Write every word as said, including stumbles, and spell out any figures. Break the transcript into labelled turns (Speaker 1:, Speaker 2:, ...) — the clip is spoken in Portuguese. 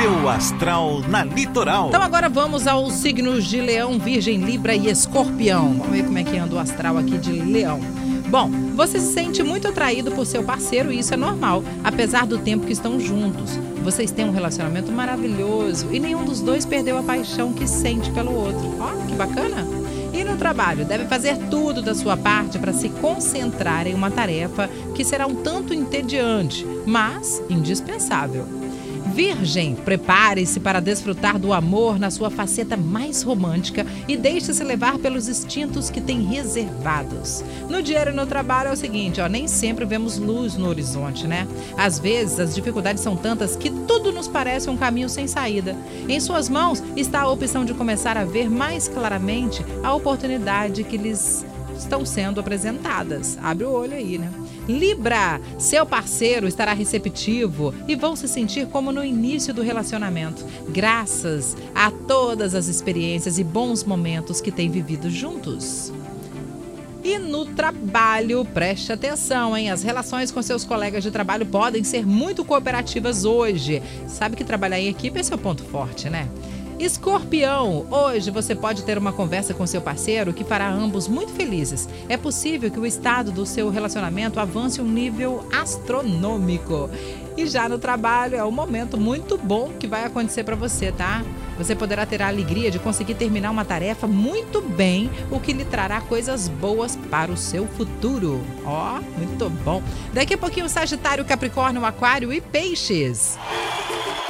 Speaker 1: Seu astral na Litoral.
Speaker 2: Então agora vamos aos signos de Leão, Virgem, Libra e Escorpião. Vamos ver como é que anda o astral aqui de Leão. Bom, você se sente muito atraído por seu parceiro e isso é normal, apesar do tempo que estão juntos. Vocês têm um relacionamento maravilhoso e nenhum dos dois perdeu a paixão que sente pelo outro. Ó, que bacana! E no trabalho, deve fazer tudo da sua parte para se concentrar em uma tarefa que será um tanto entediante, mas indispensável. Virgem, prepare-se para desfrutar do amor na sua faceta mais romântica e deixe-se levar pelos instintos que tem reservados. No dinheiro e no trabalho é o seguinte, ó, nem sempre vemos luz no horizonte, né? Às vezes as dificuldades são tantas que tudo nos parece um caminho sem saída. Em suas mãos está a opção de começar a ver mais claramente a oportunidade que lhes estão sendo apresentadas. Abre o olho aí, né? Libra, seu parceiro estará receptivo e vão se sentir como no início do relacionamento, graças a todas as experiências e bons momentos que têm vivido juntos. E no trabalho, preste atenção, hein? As relações com seus colegas de trabalho podem ser muito cooperativas hoje. Sabe que trabalhar em equipe é seu ponto forte, né? Escorpião, hoje você pode ter uma conversa com seu parceiro que fará ambos muito felizes. É possível que o estado do seu relacionamento avance um nível astronômico. E já no trabalho é um momento muito bom que vai acontecer para você, tá? Você poderá ter a alegria de conseguir terminar uma tarefa muito bem, o que lhe trará coisas boas para o seu futuro. Ó, muito bom. Daqui a pouquinho, Sagitário, Capricórnio, Aquário e Peixes.